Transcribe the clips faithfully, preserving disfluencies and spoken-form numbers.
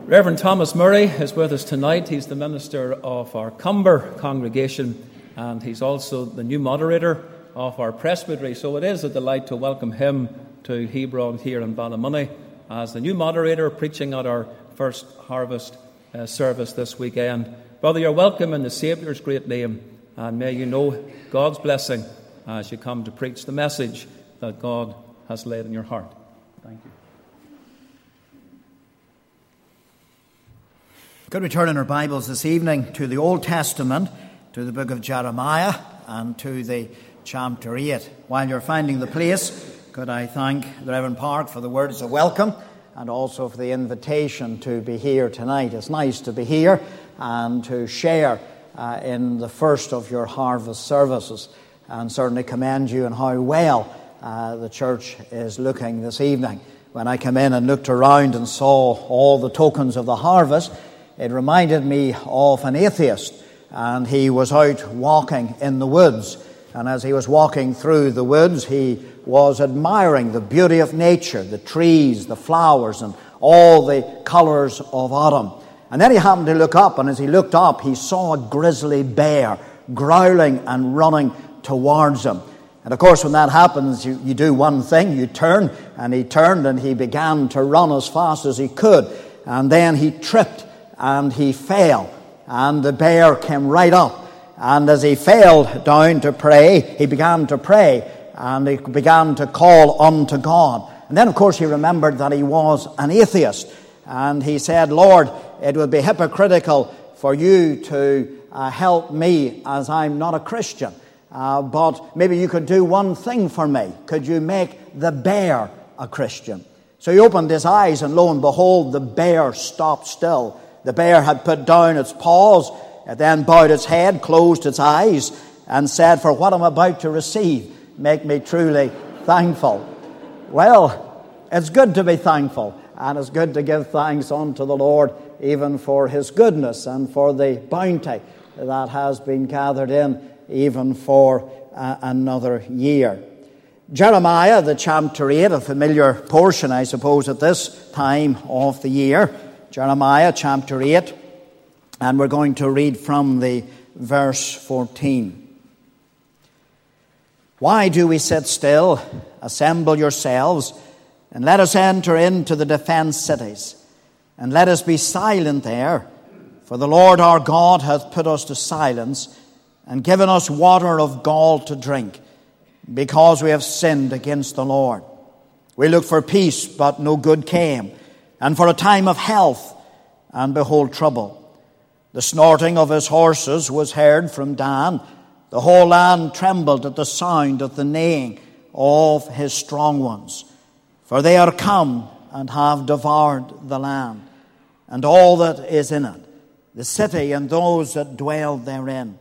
Reverend Thomas Murray is with us tonight. He's the minister of our Cumber congregation, and he's also the new moderator of our presbytery. So it is a delight to welcome him to Hebron here in Ballymoney as the new moderator preaching at our first harvest uh, service this weekend. Brother, you're welcome in the Saviour's great name, and may you know God's blessing as you come to preach the message that God has laid in your heart. Thank you. Could we turn in our Bibles this evening to the Old Testament, to the book of Jeremiah, and to the chapter eight. While you're finding the place, could I thank the Reverend Park for the words of welcome and also for the invitation to be here tonight. It's nice to be here and to share uh, in the first of your harvest services, and certainly commend you on how well uh, the church is looking this evening. When I came in and looked around and saw all the tokens of the harvest, it reminded me of an atheist, and he was out walking in the woods. And as he was walking through the woods, he was admiring the beauty of nature, the trees, the flowers, and all the colours of autumn. And then he happened to look up, and as he looked up, he saw a grizzly bear growling and running towards him. And of course, when that happens, you, you do one thing, you turn, and he turned and he began to run as fast as he could. And then he tripped and he fell, and the bear came right up. And as he fell down to pray, he began to pray, and he began to call unto God. And then, of course, he remembered that he was an atheist, and he said, Lord, it would be hypocritical for you to uh, help me as I'm not a Christian. Uh, but maybe you could do one thing for me. Could you make the bear a Christian? So he opened his eyes, and lo and behold, the bear stopped still. The bear had put down its paws, and then bowed its head, closed its eyes, and said, for what I'm about to receive, make me truly thankful. Well, it's good to be thankful, and it's good to give thanks unto the Lord, even for his goodness and for the bounty that has been gathered in, even for uh, another year. Jeremiah, the chapter eight, a familiar portion, I suppose, at this time of the year. Jeremiah chapter eight, and we're going to read from the verse fourteen. Why do we sit still? Assemble yourselves, and let us enter into the defence cities, and let us be silent there. For the Lord our God hath put us to silence, and given us water of gall to drink, because we have sinned against the Lord. We looked for peace, but no good came, and for a time of health, and behold trouble. The snorting of his horses was heard from Dan. The whole land trembled at the sound of the neighing of his strong ones. For they are come and have devoured the land, and all that is in it, the city and those that dwell therein.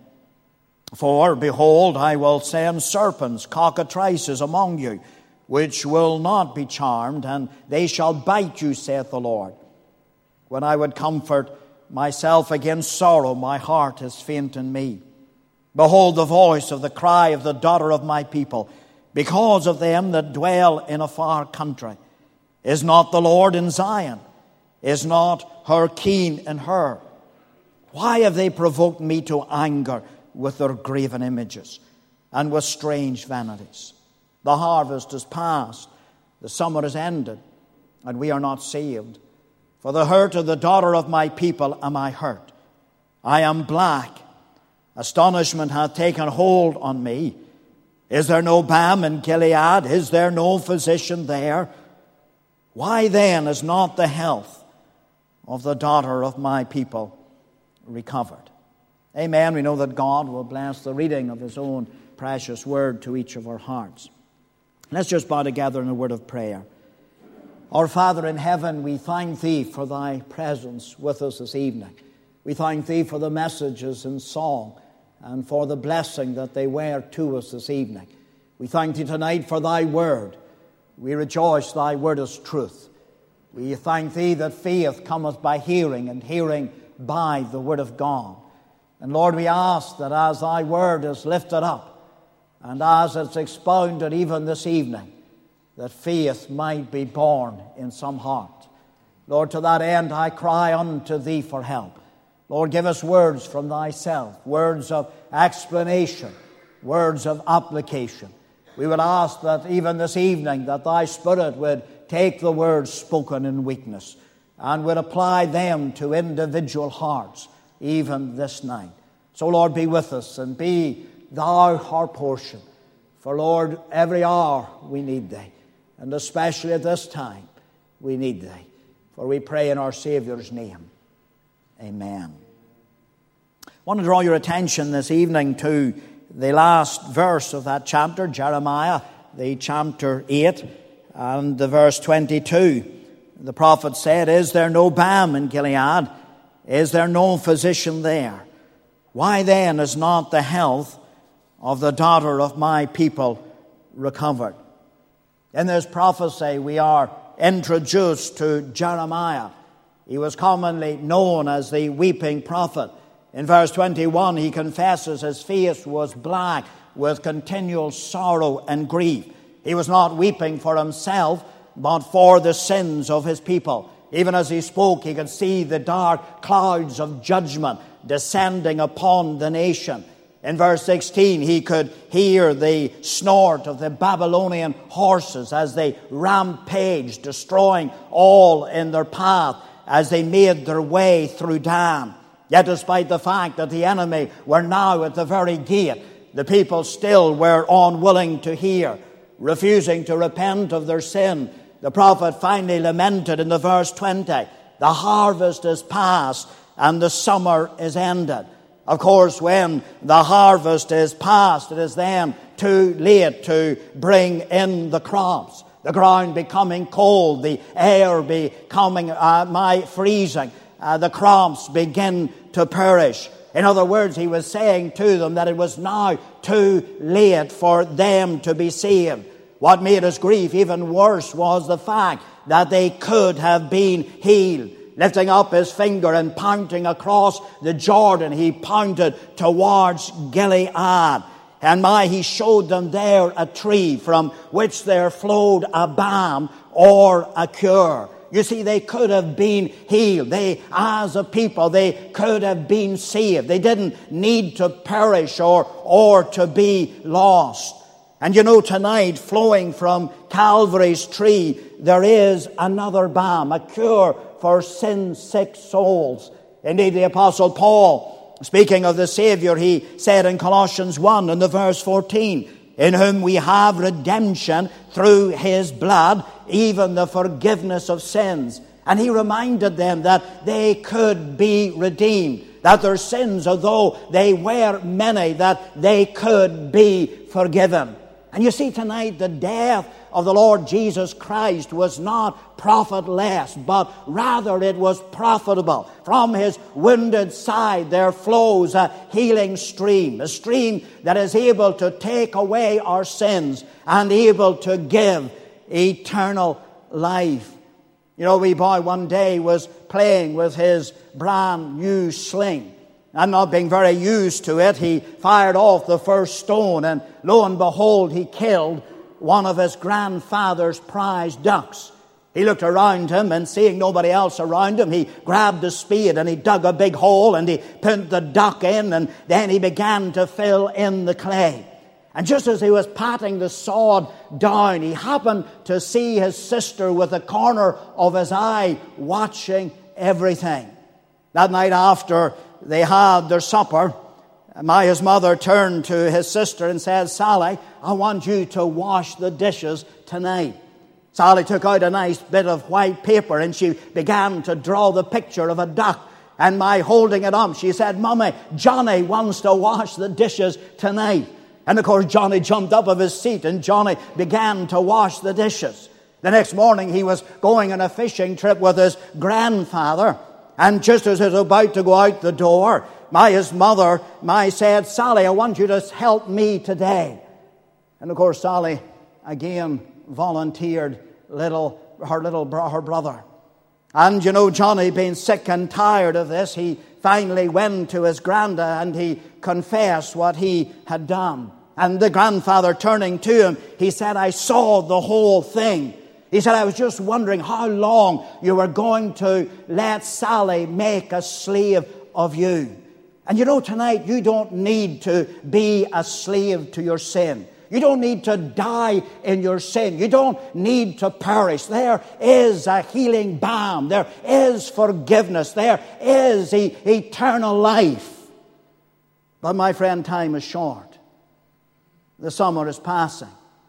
For, behold, I will send serpents, cockatrices among you, which will not be charmed, and they shall bite you, saith the Lord. When I would comfort myself against sorrow, my heart is faint in me. Behold the voice of the cry of the daughter of my people, because of them that dwell in a far country. Is not the Lord in Zion? Is not her keen in her? Why have they provoked me to anger with their graven images and with strange vanities? The harvest is past, the summer is ended, and we are not saved. For the hurt of the daughter of my people am I hurt. I am black. Astonishment hath taken hold on me. Is there no balm in Gilead? Is there no physician there? Why then is not the health of the daughter of my people recovered? Amen. We know that God will bless the reading of his own precious word to each of our hearts. Let's just bow together in a word of prayer. Our Father in heaven, we thank thee for thy presence with us this evening. We thank thee for the messages in song and for the blessing that they were to us this evening. We thank thee tonight for thy word. We rejoice thy word is truth. We thank thee that faith cometh by hearing, and hearing by the word of God. And Lord, we ask that as thy word is lifted up, and as it's expounded even this evening, that faith might be born in some heart. Lord, to that end I cry unto Thee for help. Lord, give us words from Thyself, words of explanation, words of application. We would ask that even this evening that Thy Spirit would take the words spoken in weakness and would apply them to individual hearts even this night. So, Lord, be with us and be Thou our portion. For, Lord, every hour we need Thee, and especially at this time we need Thee. For we pray in our Saviour's name. Amen. I want to draw your attention this evening to the last verse of that chapter, Jeremiah, the chapter eight, and the verse twenty-two. The prophet said, "Is there no balm in Gilead? Is there no physician there? Why then is not the health of the daughter of my people recovered?" In this prophecy we are introduced to Jeremiah. He was commonly known as the weeping prophet. In verse twenty-one, he confesses his face was black with continual sorrow and grief. He was not weeping for himself, but for the sins of his people. Even as he spoke, he could see the dark clouds of judgment descending upon the nation. In verse sixteen, he could hear the snort of the Babylonian horses as they rampaged, destroying all in their path as they made their way through Dan. Yet despite the fact that the enemy were now at the very gate, the people still were unwilling to hear, refusing to repent of their sin. The prophet finally lamented in the verse twenty, "The harvest is past and the summer is ended." Of course, when the harvest is past, it is then too late to bring in the crops. The ground becoming cold, the air becoming uh, my freezing, uh, the crops begin to perish. In other words, he was saying to them that it was now too late for them to be saved. What made his grief even worse was the fact that they could have been healed. Lifting up his finger and pointing across the Jordan, he pointed towards Gilead. And my, he showed them there a tree from which there flowed a balm or a cure. You see, they could have been healed. They, as a people, they could have been saved. They didn't need to perish or, or to be lost. And you know, tonight, flowing from Calvary's tree, there is another balm, a cure for sin-sick souls. Indeed, the Apostle Paul, speaking of the Savior, he said in Colossians one and the verse fourteen, "In whom we have redemption through his blood, even the forgiveness of sins." And he reminded them that they could be redeemed, that their sins, although they were many, that they could be forgiven. And you see, tonight, the death of the Lord Jesus Christ was not profitless, but rather it was profitable. From his wounded side there flows a healing stream, a stream that is able to take away our sins and able to give eternal life. You know, wee boy one day was playing with his brand new sling. And not being very used to it, he fired off the first stone, and lo and behold, he killed one of his grandfather's prize ducks. He looked around him, and seeing nobody else around him, he grabbed a spade and he dug a big hole and he put the duck in, and then he began to fill in the clay. And just as he was patting the sod down, he happened to see his sister with the corner of his eye watching everything. That night after they had their supper, my, his mother turned to his sister and said, "Sally, I want you to wash the dishes tonight." Sally took out a nice bit of white paper and she began to draw the picture of a duck. And my holding it up, she said, "Mommy, Johnny wants to wash the dishes tonight." And of course, Johnny jumped up of his seat and Johnny began to wash the dishes. The next morning, he was going on a fishing trip with his grandfather. And just as he was about to go out the door, my, his mother, my said, "Sally, I want you to help me today." And of course, Sally again volunteered little, her little bro- her brother. And you know, Johnny, being sick and tired of this, he finally went to his granda and he confessed what he had done. And the grandfather, turning to him, he said, "I saw the whole thing." He said, I was just wondering how long you were going to let Sally make a slave of you. And you know, tonight you don't need to be a slave to your sin. You don't need to die in your sin. You don't need to perish. There is a healing balm. There is forgiveness. There is e- eternal life. But my friend, time is short. The summer is passing.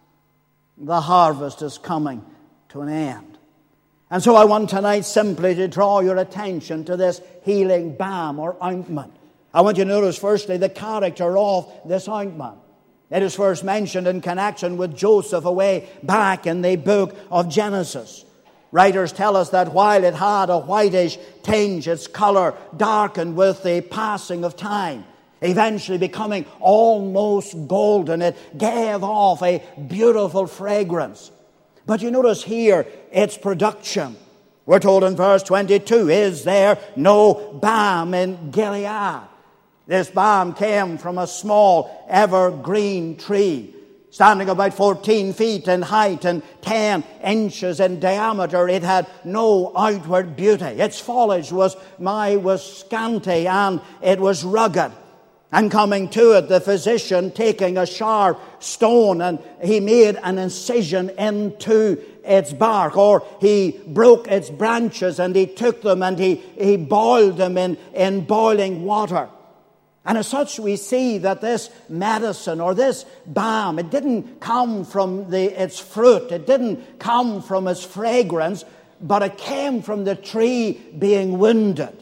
The harvest is coming to an end. And so I want tonight simply to draw your attention to this healing balm or ointment. I want you to notice firstly the character of this ointment. It is first mentioned in connection with Joseph away back in the book of Genesis. Writers tell us that while it had a whitish tinge, its color darkened with the passing of time, eventually becoming almost golden. It gave off a beautiful fragrance. But you notice here its production. We're told in verse twenty-two, is there no balm in Gilead? This balm came from a small evergreen tree, standing about fourteen feet in height and ten inches in diameter. It had no outward beauty. Its foliage was, my, was scanty, and it was rugged. And coming to it, the physician, taking a sharp stone, and he made an incision into its bark, or he broke its branches, and he took them and he, he boiled them in, in boiling water. And as such, we see that this medicine or this balm, it didn't come from the, its fruit, it didn't come from its fragrance, but it came from the tree being wounded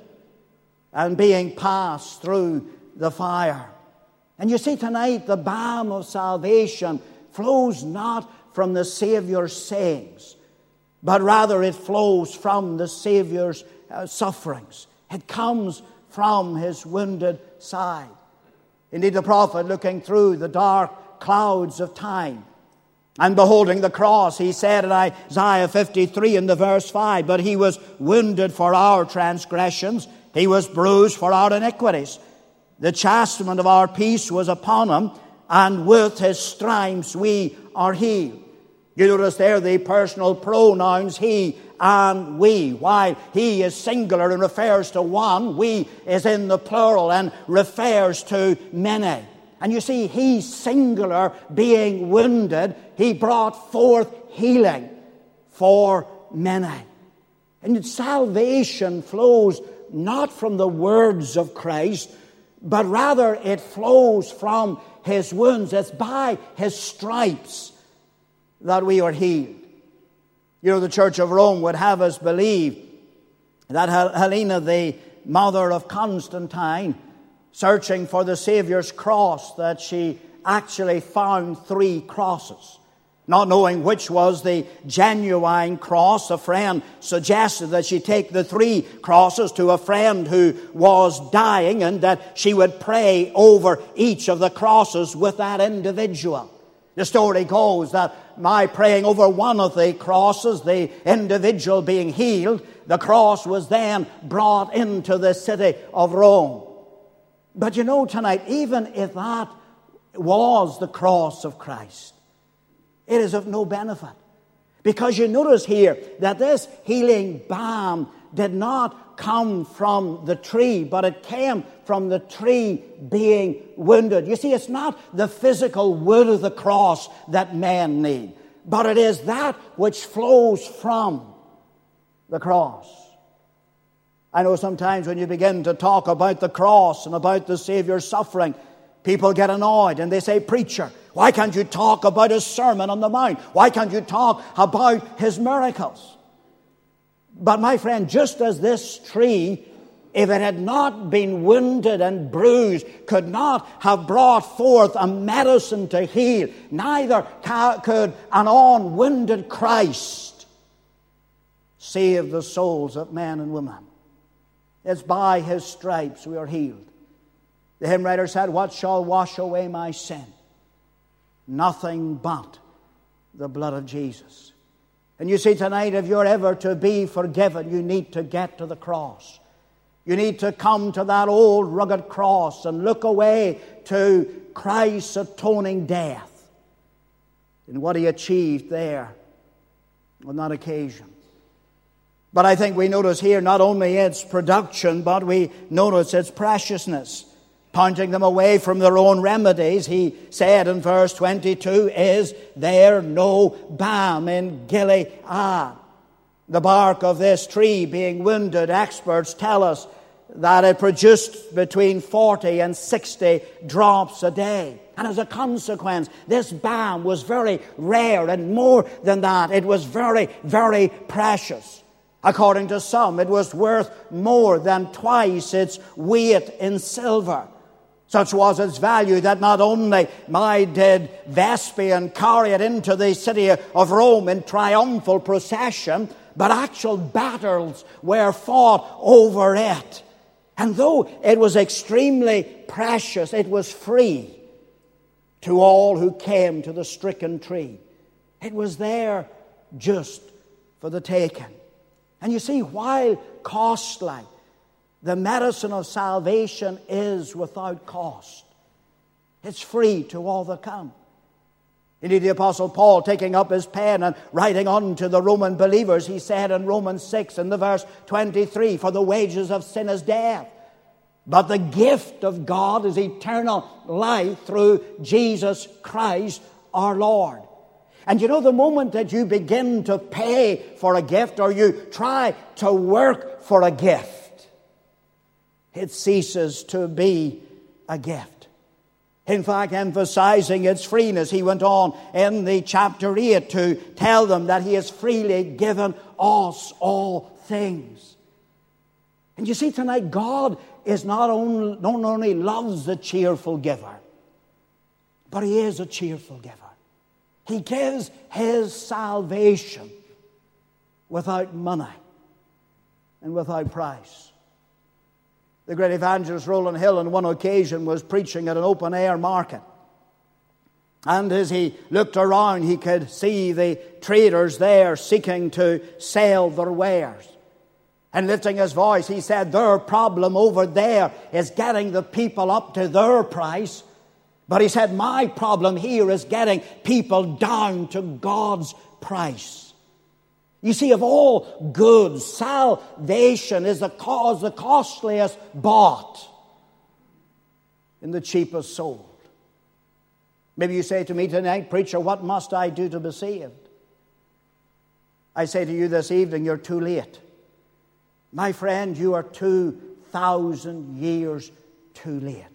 and being passed through the fire. And you see tonight, the balm of salvation flows not from the Savior's sayings, but rather it flows from the Savior's uh, sufferings. It comes from his wounded side. Indeed, the prophet, looking through the dark clouds of time and beholding the cross, he said in Isaiah fifty-three in the verse five, but he was wounded for our transgressions, he was bruised for our iniquities. The chastisement of our peace was upon him, and with his stripes we are healed. You notice there the personal pronouns he and we. While he is singular and refers to one, we is in the plural and refers to many. And you see, he singular being wounded, he brought forth healing for many. And salvation flows not from the words of Christ, but rather it flows from his wounds. It's by his stripes that we are healed. You know, the Church of Rome would have us believe that Helena, the mother of Constantine, searching for the Savior's cross, that she actually found three crosses. Not knowing which was the genuine cross, a friend suggested that she take the three crosses to a friend who was dying, and that she would pray over each of the crosses with that individual. The story goes that by praying over one of the crosses, the individual being healed, the cross was then brought into the city of Rome. But you know tonight, even if that was the cross of Christ, it is of no benefit. Because you notice here that this healing balm did not come from the tree, but it came from the tree being wounded. You see, it's not the physical wood of the cross that men need, but it is that which flows from the cross. I know sometimes when you begin to talk about the cross and about the Savior's suffering, people get annoyed and they say, "Preacher, why can't you talk about his Sermon on the Mount? Why can't you talk about his miracles?" But my friend, just as this tree, if it had not been wounded and bruised, could not have brought forth a medicine to heal, neither could an unwounded Christ save the souls of men and women. It's by his stripes we are healed. The hymn writer said, "What shall wash away my sin? Nothing but the blood of Jesus." And you see tonight, if you're ever to be forgiven, you need to get to the cross. You need to come to that old rugged cross and look away to Christ's atoning death and what he achieved there on that occasion. But I think we notice here not only its production, but we notice its preciousness. Pointing them away from their own remedies, he said in verse twenty-two, "Is there no balm in Gilead?" The bark of this tree being wounded, experts tell us that it produced between forty and sixty drops a day. And as a consequence, this balm was very rare, and more than that, it was very, very precious. According to some, it was worth more than twice its weight in silver. Such was its value that not only did Vespasian carry it into the city of Rome in triumphal procession, but actual battles were fought over it. And though it was extremely precious, it was free to all who came to the stricken tree. It was there just for the taking. And you see, while costly, the medicine of salvation is without cost. It's free to all that come. Indeed, the Apostle Paul, taking up his pen and writing unto the Roman believers, he said in Romans six, in the verse twenty-three, "For the wages of sin is death, but the gift of God is eternal life through Jesus Christ our Lord." And you know, the moment that you begin to pay for a gift, or you try to work for a gift, it ceases to be a gift. In fact, emphasizing its freeness, he went on in the chapter eight to tell them that he has freely given us all things. And you see, tonight, God is not only, not only loves the cheerful giver, but he is a cheerful giver. He gives his salvation without money and without price. The great evangelist Rowland Hill on one occasion was preaching at an open-air market. And as he looked around, he could see the traders there seeking to sell their wares. And lifting his voice, he said, "Their problem over there is getting the people up to their price. But," he said, "my problem here is getting people down to God's price." You see, of all goods, salvation is the cause, the costliest bought and the cheapest sold. Maybe you say to me tonight, "Preacher, what must I do to be saved?" I say to you this evening, you're too late. My friend, you are two thousand years too late.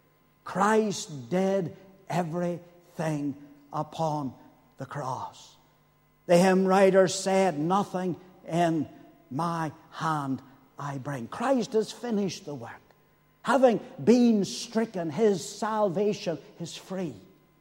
Christ did everything upon the cross. The hymn writer said, "Nothing in my hand I bring." Christ has finished the work. Having been stricken, his salvation is free.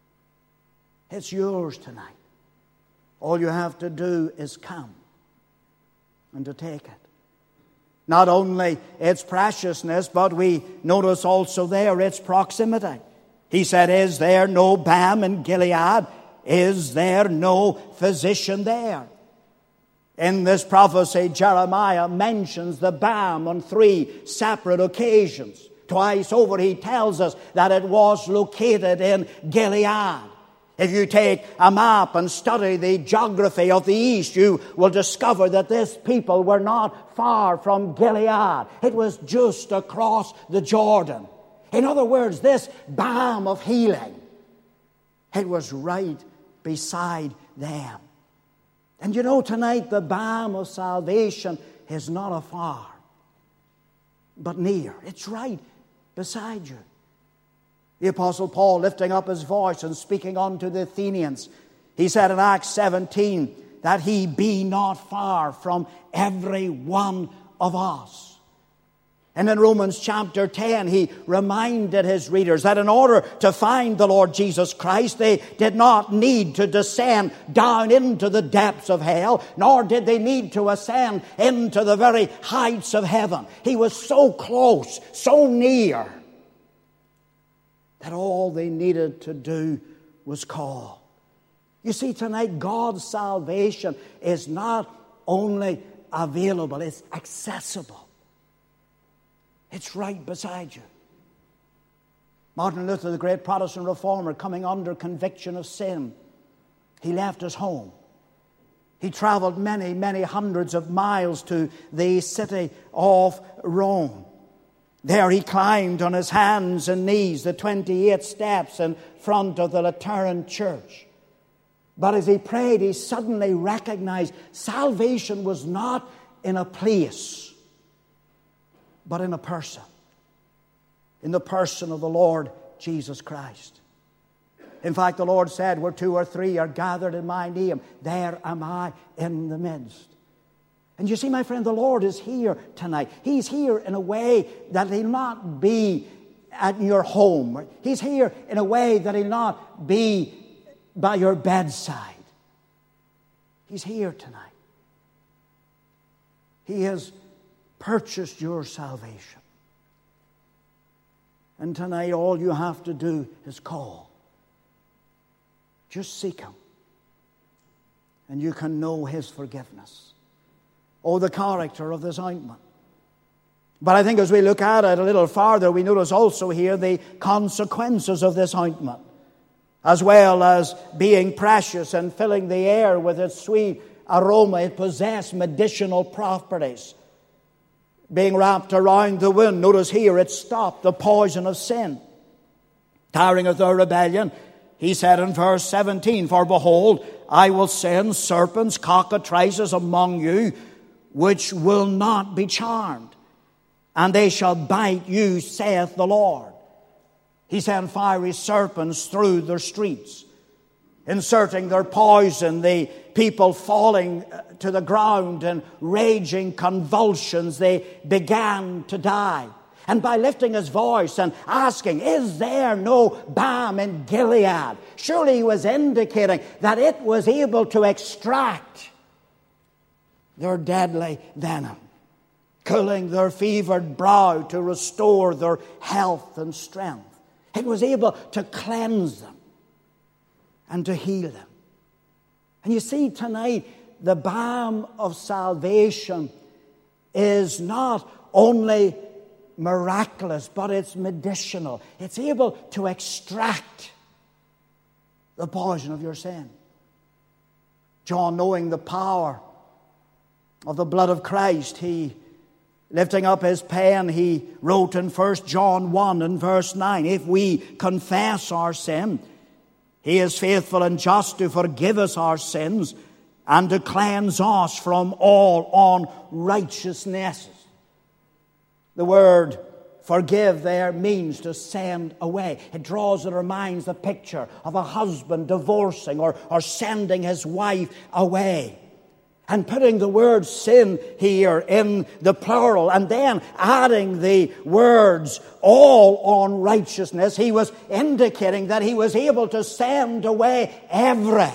It's yours tonight. All you have to do is come and to take it. Not only its preciousness, but we notice also there its proximity. He said, "Is there no balm in Gilead? Is there no physician there?" In this prophecy, Jeremiah mentions the balm on three separate occasions. Twice over he tells us that it was located in Gilead. If you take a map and study the geography of the East, you will discover that this people were not far from Gilead. It was just across the Jordan. In other words, this balm of healing, it was right beside them. And you know, tonight the balm of salvation is not afar, but near. It's right beside you. The Apostle Paul, lifting up his voice and speaking unto the Athenians, he said in Acts seventeen that he be not far from every one of us. And in Romans chapter ten, he reminded his readers that in order to find the Lord Jesus Christ, they did not need to descend down into the depths of hell, nor did they need to ascend into the very heights of heaven. He was so close, so near, that all they needed to do was call. You see, tonight, God's salvation is not only available, it's accessible. It's right beside you. Martin Luther, the great Protestant reformer, coming under conviction of sin, he left his home He traveled many, many hundreds of miles to the city of Rome. There he climbed on his hands and knees the twenty-eight steps in front of the Lateran church. But as he prayed, he suddenly recognized salvation was not in a place, but in a person. In the person of the Lord Jesus Christ. In fact, the Lord said, where two or three are gathered in my name, there am I in the midst. And you see, my friend, the Lord is here tonight. He's here in a way that He'll not be at your home. He's here in a way that He'll not be by your bedside. He's here tonight. He has purchased your salvation. And tonight all you have to do is call. Just seek Him. And you can know His forgiveness. Oh, the character of this ointment. But I think as we look at it a little farther, we notice also here the consequences of this ointment. As well as being precious and filling the air with its sweet aroma, it possessed medicinal properties. Being wrapped around the wound, notice here it stopped the poison of sin. Tiring of their rebellion, He said in verse seventeen, for behold, I will send serpents, cockatrices among you, which will not be charmed, and they shall bite you, saith the Lord. He sent fiery serpents through their streets, inserting their poison, the people falling to the ground in raging convulsions. They began to die. And by lifting his voice and asking, is there no balm in Gilead? Surely he was indicating that it was able to extract their deadly venom, cooling their fevered brow to restore their health and strength. It was able to cleanse them and to heal them. And you see tonight, the balm of salvation is not only miraculous, but it's medicinal. It's able to extract the poison of your sin. John, knowing the power of the blood of Christ, he, lifting up his pen, he wrote in First John one and verse nine, if we confess our sin, He is faithful and just to forgive us our sins and to cleanse us from all unrighteousness. The word forgive there means to send away. It draws in our minds the picture of a husband divorcing or, or sending his wife away. And putting the word sin here in the plural and then adding the words all unrighteousness, he was indicating that he was able to send away every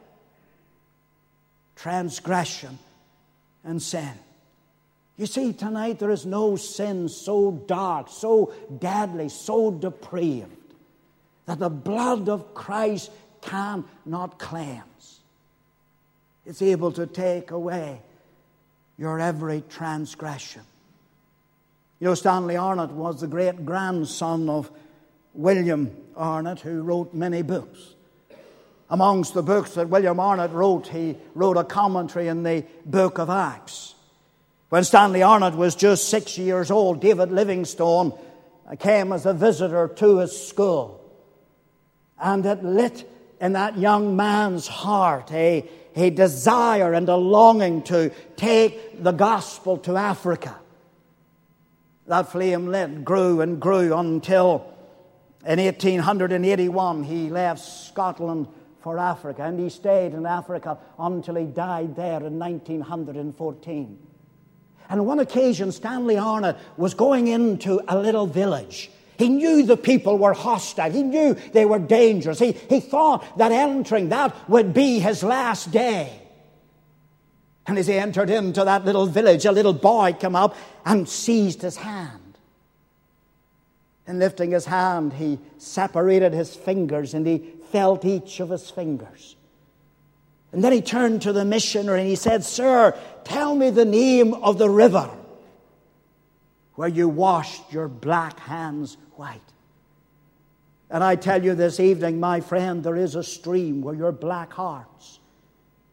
transgression and sin. You see, tonight there is no sin so dark, so deadly, so depraved that the blood of Christ cannot cleanse. It's able to take away your every transgression. You know, Stanley Arnott was the great-grandson of William Arnott, who wrote many books. Amongst the books that William Arnott wrote, he wrote a commentary in the book of Acts. When Stanley Arnott was just six years old, David Livingstone came as a visitor to his school. And it lit in that young man's heart a a desire and a longing to take the gospel to Africa. That flame lit, grew and grew until in eighteen eighty-one he left Scotland for Africa, and he stayed in Africa until he died there in nineteen fourteen. And on one occasion, Stanley Arnott was going into a little village. He knew the people were hostile. He knew they were dangerous. He, he thought that entering that would be his last day. And as he entered into that little village, a little boy came up and seized his hand. And lifting his hand, he separated his fingers and he felt each of his fingers. And then he turned to the missionary and he said, "Sir, tell me the name of the river where you washed your black hands white." And I tell you this evening, my friend, there is a stream where your black hearts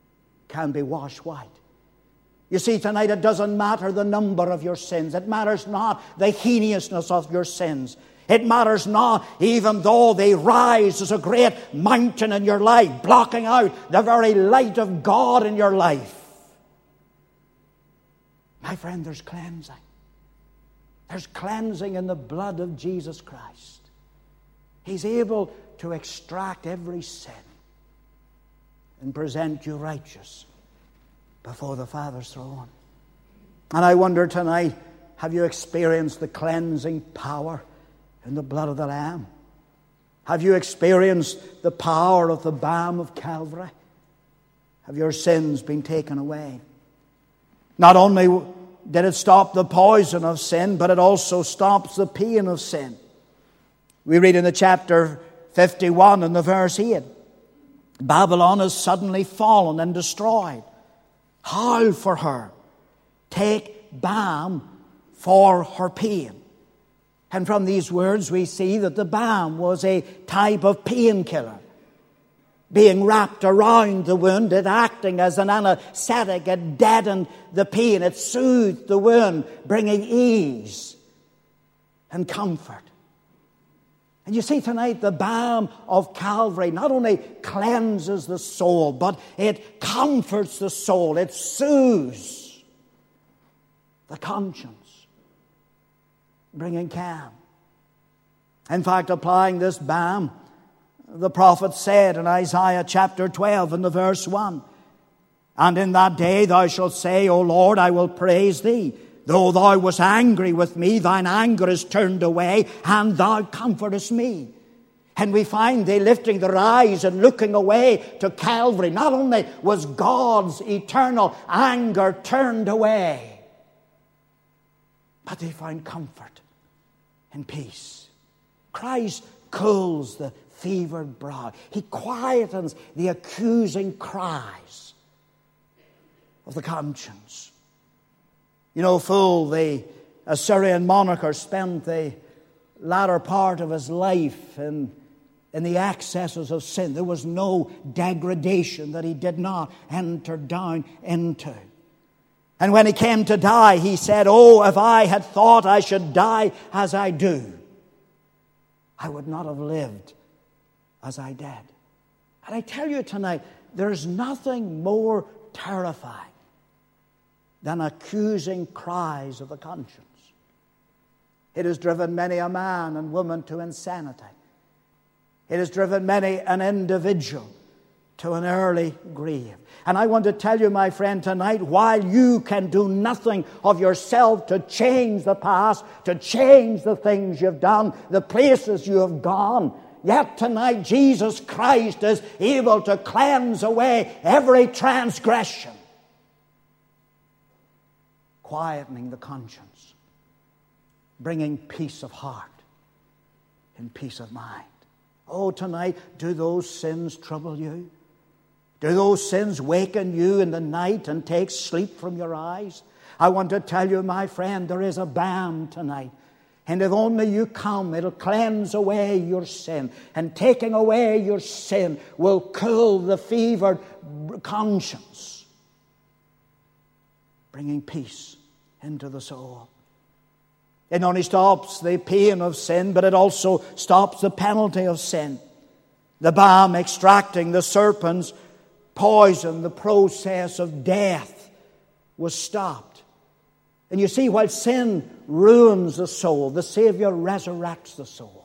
can be washed white. You see, tonight it doesn't matter the number of your sins. It matters not the heinousness of your sins. It matters not even though they rise as a great mountain in your life, blocking out the very light of God in your life. My friend, there's cleansing. There's cleansing in the blood of Jesus Christ. He's able to extract every sin and present you righteous before the Father's throne. And I wonder tonight, have you experienced the cleansing power in the blood of the Lamb? Have you experienced the power of the balm of Calvary? Have your sins been taken away? Not only did it stop the poison of sin, but it also stops the pain of sin. We read in the chapter fifty-one and the verse eight, Babylon is suddenly fallen and destroyed. Howl for her. Take balm for her pain. And from these words we see that the balm was a type of painkiller. Being wrapped around the wound, it acting as an anesthetic, it deadened the pain, it soothed the wound, bringing ease and comfort. And you see tonight, the balm of Calvary not only cleanses the soul, but it comforts the soul. It soothes the conscience, bringing calm. In fact, applying this balm, the prophet said in Isaiah chapter twelve and the verse one, And in that day thou shalt say, O Lord, I will praise thee. Though thou wast angry with me, thine anger is turned away, and thou comfortest me. And we find they lifting their eyes and looking away to Calvary. Not only was God's eternal anger turned away, but they find comfort and peace. Christ cools the fevered brow. He quietens the accusing cries of the conscience. You know, Phul, the Assyrian monarch, spent the latter part of his life in, in the excesses of sin. There was no degradation that he did not enter down into. And when he came to die, he said, Oh, if I had thought I should die as I do, I would not have lived as I did. And I tell you tonight, there's nothing more terrifying than accusing cries of the conscience. It has driven many a man and woman to insanity. It has driven many an individual to an early grave. And I want to tell you, my friend, tonight, while you can do nothing of yourself to change the past, to change the things you've done, the places you have gone, yet tonight Jesus Christ is able to cleanse away every transgression, quietening the conscience, bringing peace of heart and peace of mind. Oh, tonight, do those sins trouble you? Do those sins waken you in the night and take sleep from your eyes? I want to tell you, my friend, there is a balm tonight. And if only you come, it'll cleanse away your sin. And taking away your sin will cool the fevered conscience, bringing peace into the soul. It not only stops the pain of sin, but it also stops the penalty of sin. The balm extracting the serpent's poison, the process of death was stopped. And you see, while sin ruins the soul, the Savior resurrects the soul.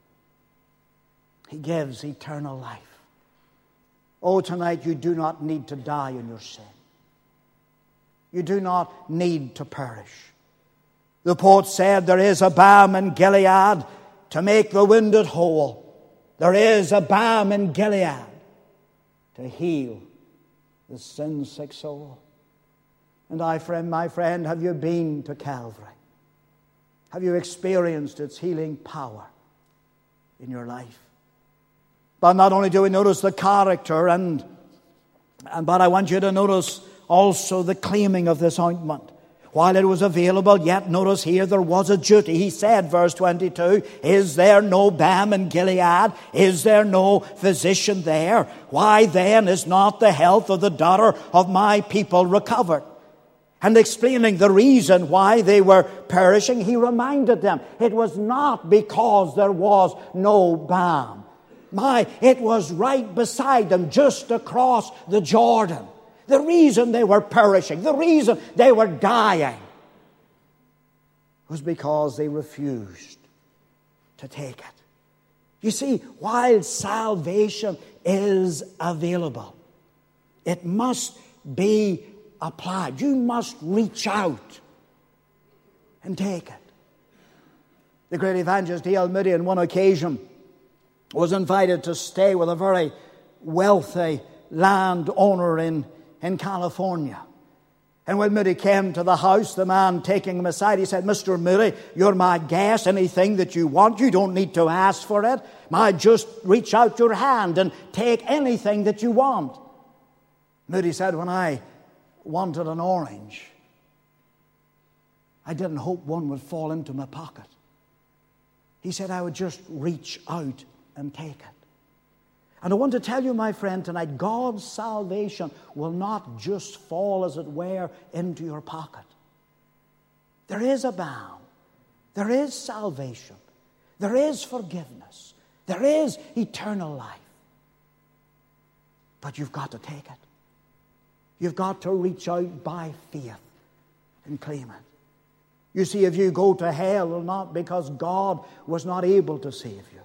He gives eternal life. Oh, tonight you do not need to die in your sin. You do not need to perish. The poet said, there is a balm in Gilead to make the wounded whole. There is a balm in Gilead to heal the sin-sick soul. And I, friend, my friend, have you been to Calvary? Have you experienced its healing power in your life? But not only do we notice the character, and, and but I want you to notice also the claiming of this ointment. while it was available, yet notice here there was a duty. He said, verse twenty-two, is there no balm in Gilead? Is there no physician there? Why then is not the health of the daughter of my people recovered? And explaining the reason why they were perishing, he reminded them it was not because there was no balm. My, it was right beside them, just across the Jordan. The reason they were perishing, the reason they were dying, was because they refused to take it. You see, while salvation is available, it must be applied. You must reach out and take it. The great evangelist D L Moody on one occasion was invited to stay with a very wealthy landowner in in California. And when Moody came to the house, the man taking him aside, he said, Mister Moody, you're my guest. Anything that you want, you don't need to ask for it. My, just reach out your hand and take anything that you want. Moody said, when I wanted an orange, I didn't hope one would fall into my pocket. He said, I would just reach out and take it. And I want to tell you, my friend, tonight, God's salvation will not just fall, as it were, into your pocket. There is a balm. There is salvation. There is forgiveness. There is eternal life. But you've got to take it. You've got to reach out by faith and claim it. You see, if you go to hell, it will not because God was not able to save you,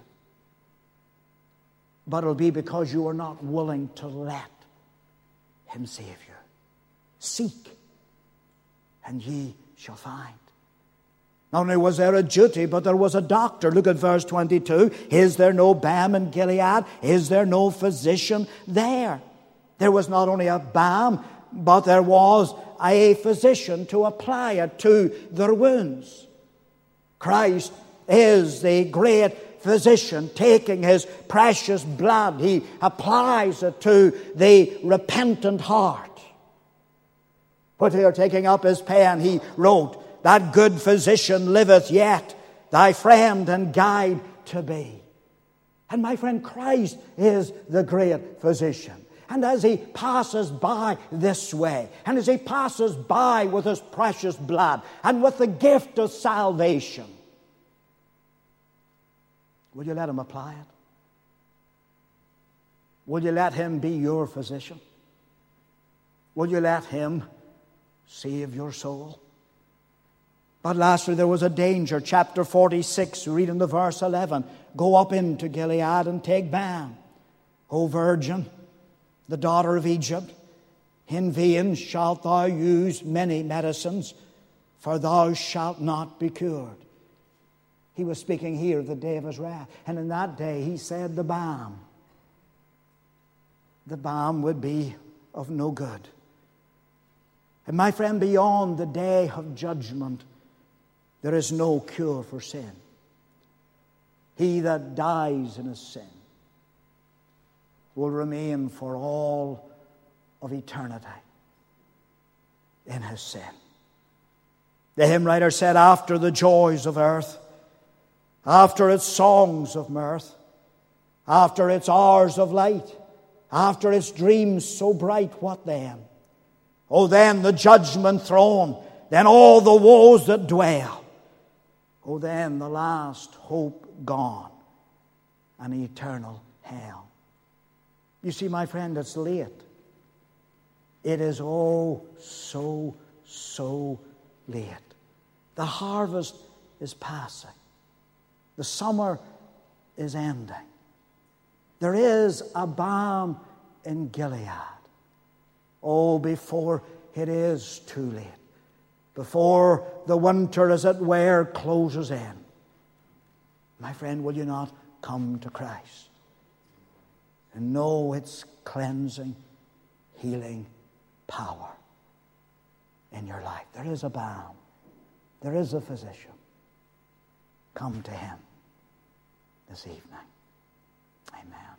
but it'll be because you are not willing to let Him save you. Seek, and ye shall find. Not only was there a duty, but there was a doctor. Look at verse twenty-two. Is there no balm in Gilead? Is there no physician there? There was not only a balm, but there was a physician to apply it to their wounds. Christ is the great physician, taking His precious blood. He applies it to the repentant heart. But here, taking up his pen, he wrote, that good physician liveth yet, thy friend and guide to be. And my friend, Christ is the great physician. And as He passes by this way, and as He passes by with His precious blood, and with the gift of salvation, will you let Him apply it? Will you let Him be your physician? Will you let Him save your soul? But lastly, there was a danger. Chapter forty-six, read in the verse eleven. Go up into Gilead and take balm, O virgin, the daughter of Egypt. In vain shalt thou use many medicines, for thou shalt not be cured. He was speaking here of the day of His wrath. And in that day, He said the balm, the balm would be of no good. And my friend, beyond the day of judgment, there is no cure for sin. He that dies in his sin will remain for all of eternity in his sin. The hymn writer said, after the joys of earth, after its songs of mirth, after its hours of light, after its dreams so bright, what then? Oh, then the judgment throne, then all the woes that dwell. Oh, then the last hope gone, and eternal hell. You see, my friend, it's late. It is oh so, so late. The harvest is passing. The summer is ending. There is a balm in Gilead. Oh, before it is too late. Before the winter, as it were, closes in. My friend, will you not come to Christ and know its cleansing, healing power in your life? There is a balm. There is a physician. Come to Him this evening. Amen.